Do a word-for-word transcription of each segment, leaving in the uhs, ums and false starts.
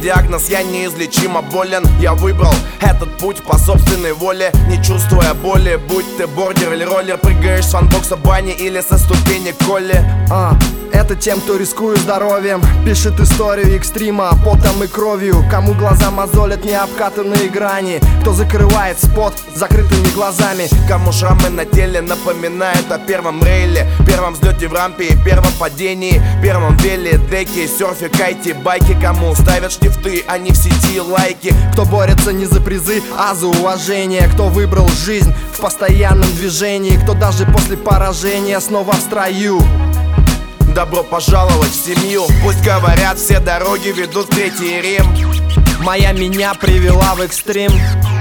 диагноз, я неизлечимо болен. Я выбрал этот путь по собственной воле, не чувствуя боли. Будь ты бордер или роллер, прыгаешь с фанбокса бани или со ступени Колли. а, Это тем, кто рискует здоровьем, пишет историю экстрима потом и кровью. Кому глаза мозолят необкатанные грани, кто закрывает спот закрытыми глазами. Кому шрамы на теле напоминают о первом рейле, первом взлете в рампе и первом падении, первом веле, деке, серфе, кайте, байке. Кому ставят штифты, а не в сети лайки. Кто борется не за призы, а за уважение. Кто выбрал жизнь в постоянном движении. Кто даже после поражения снова в строю. Добро пожаловать в семью. Пусть говорят, все дороги ведут в Третий Рим. Моя меня привела в экстрим.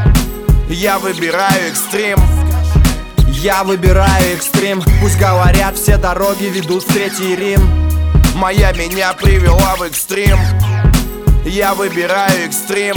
Я выбираю экстрим. Я выбираю экстрим. Пусть говорят, все дороги ведут в Третий Рим. Моя меня привела в экстрим. Я выбираю экстрим.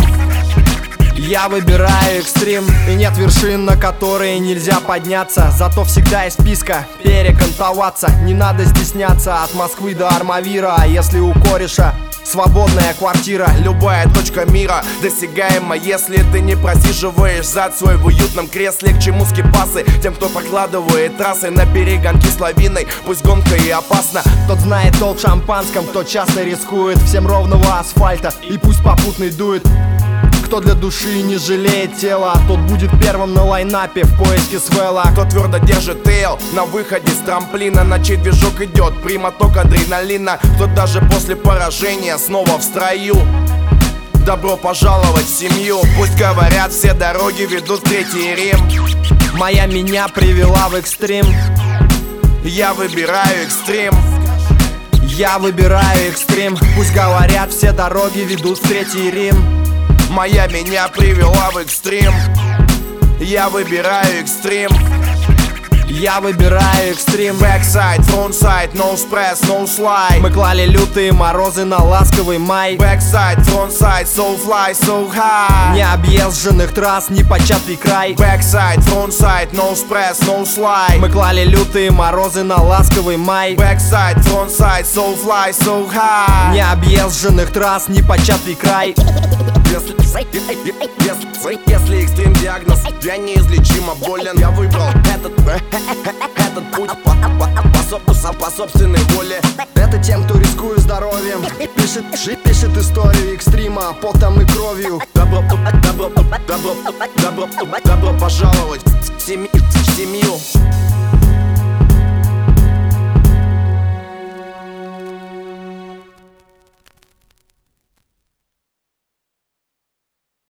Я выбираю экстрим. И нет вершин, на которые нельзя подняться. Зато всегда есть списка перекантоваться. Не надо стесняться от Москвы до Армавира. А если у кореша свободная квартира, любая точка мира досягаема, если ты не просиживаешь зад свой в уютном кресле. К чему скипасы тем, кто прокладывает трассы на перегонки с лавиной? Пусть гонка и опасна. Тот знает толк в шампанском, кто часто рискует. Всем ровного асфальта и пусть попутный дует. Кто для души не жалеет тела, тот будет первым на лайнапе в поиске свела. Кто твердо держит тейл на выходе с трамплина, на чей движок идет прямоток адреналина. Кто даже после поражения снова в строю. Добро пожаловать в семью. Пусть говорят, все дороги ведут в Третий Рим. Моя меня привела в экстрим. Я выбираю экстрим. Я выбираю экстрим. Пусть говорят, все дороги ведут в Третий Рим. Моя меня привела в экстрим. Я выбираю экстрим. Я выбираю экстрим. Backside, frontside, no stress, no slide. Мы клали лютые морозы на ласковый май. Backside, frontside, so fly, so high. Необъезженных трасс, непочатый край. Backside, frontside, no stress, no slide. Мы клали лютые морозы на ласковый май. Backside, frontside, so fly, so high. Необъезженных трасс, непочатый край. Если, если, если экстрим диагноз, я неизлечимо болен. Я выбрал этот, этот путь по, по, по, по собственной воле. Это тем, кто рискует здоровьем, пишет, пишет историю экстрима потом и кровью. Добро, добро, добро, добро, добро пожаловать в семью.